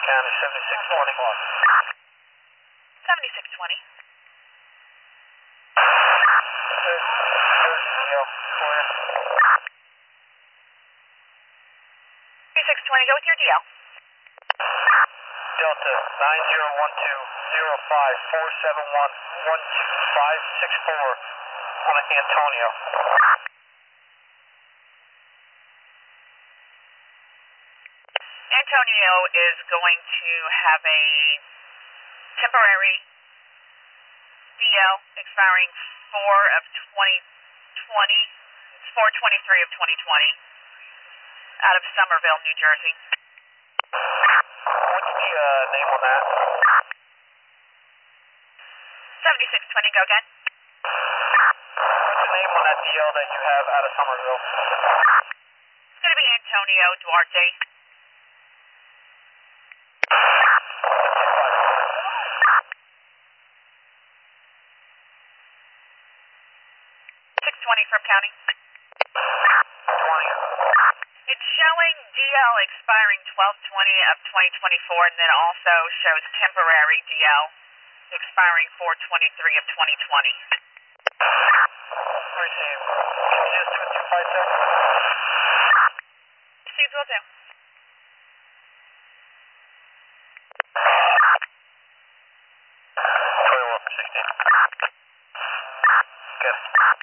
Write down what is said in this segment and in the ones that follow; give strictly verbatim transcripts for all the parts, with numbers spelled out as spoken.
County seventy-six twenty. seventy-six twenty. There's, there's the deal for you. seventy-six twenty, go with your D L. Delta nine zero one two zero five four seven one one two five six four on Antonio. Antonio is going to have a temporary D L expiring four of twenty twenty. It's four twenty-three of twenty twenty out of Somerville, New Jersey. What's the uh, name on that? seventy-six twenty, go again. What's the name on that D L that you have out of Somerville? It's going to be Antonio Duarte. six twenty from County. twenty. It's showing D L expiring twelve twenty of twenty twenty-four, and then also shows temporary D L expiring four twenty-three of twenty twenty. Receive. Can you just do a two five six? Received, will do. twenty-one for sixteen. Good.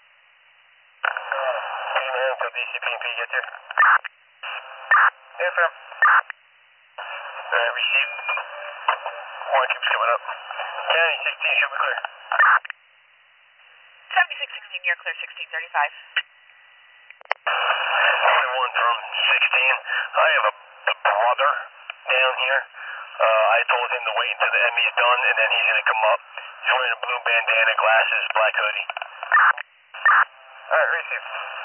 Give me a until D C P and P gets here. Affirm. Alright, receive. One keeps coming up. County sixteen should be clear. seventy-six sixteen, you're clear, sixteen thirty-five. twenty-one from sixteen. I have a, a brother down here. Uh, I told him to wait until the M E's done, and then he's going to come up. He's wearing a blue bandana, glasses, black hoodie. Alright, receive.